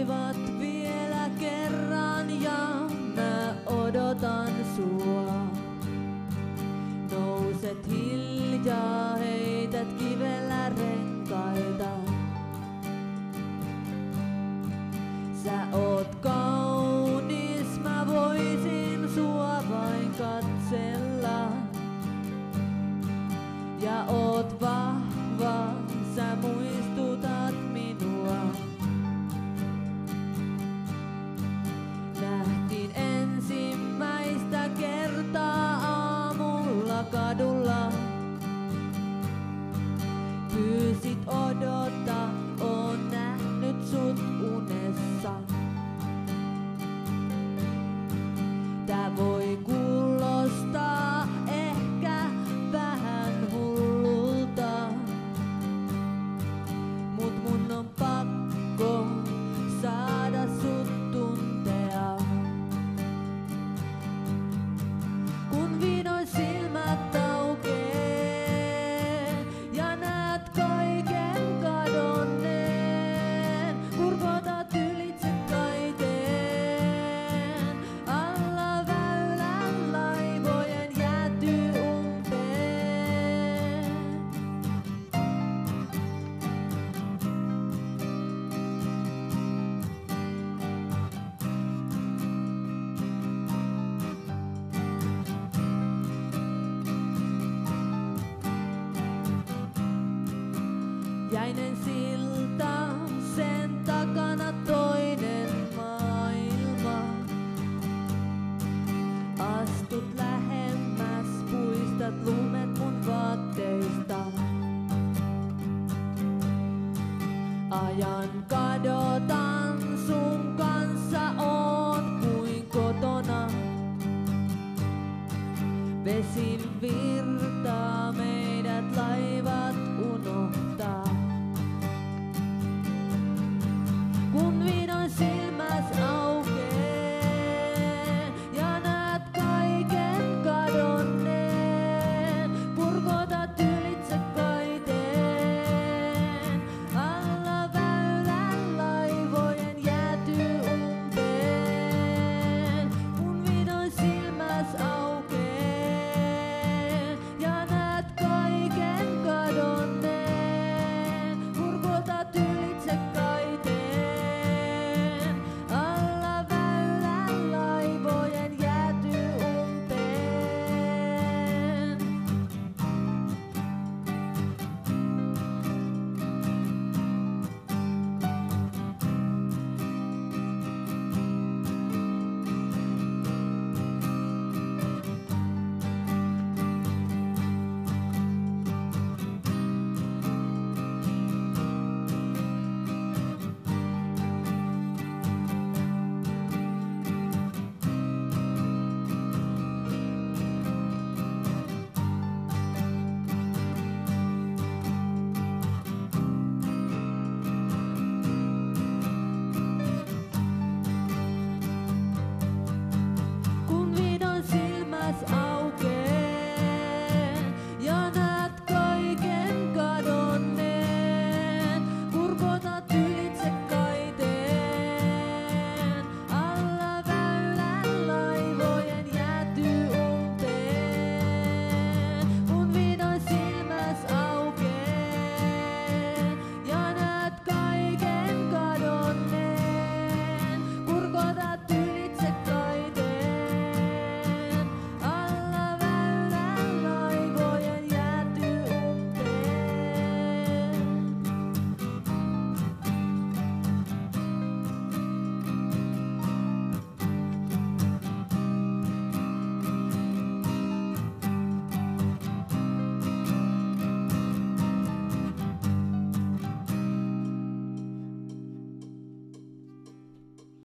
soivat vielä kerran ja mä odotan sua. Nouset hiljaa, heität kivellä renkaita. Sä oot kaunis, mä voisin sua vain katsella. Ja oot vahva, sä muistutat minua. Nähtiin ensimmäistä kertaa aamulla kadulla. Pyysit odota, oon nähnyt sut unessa. Tää voi kuulostaa ehkä vähän hullulta, mut mun on pakko saada sut tuntea. Kun vihdoin silmät aukee ja näet kaiken kadonneen, kurkotat ylitse kaiteen, alla väylän laivojen jäätyy umpeen. Jäinen silta, sen takana toinen maailma. Astut lähemmäs, puistat lumet mun vaatteista. Ajan kadotan sun kanssa, oon kuin kotona. Vesin virtaa, meidät laivat unohtaa.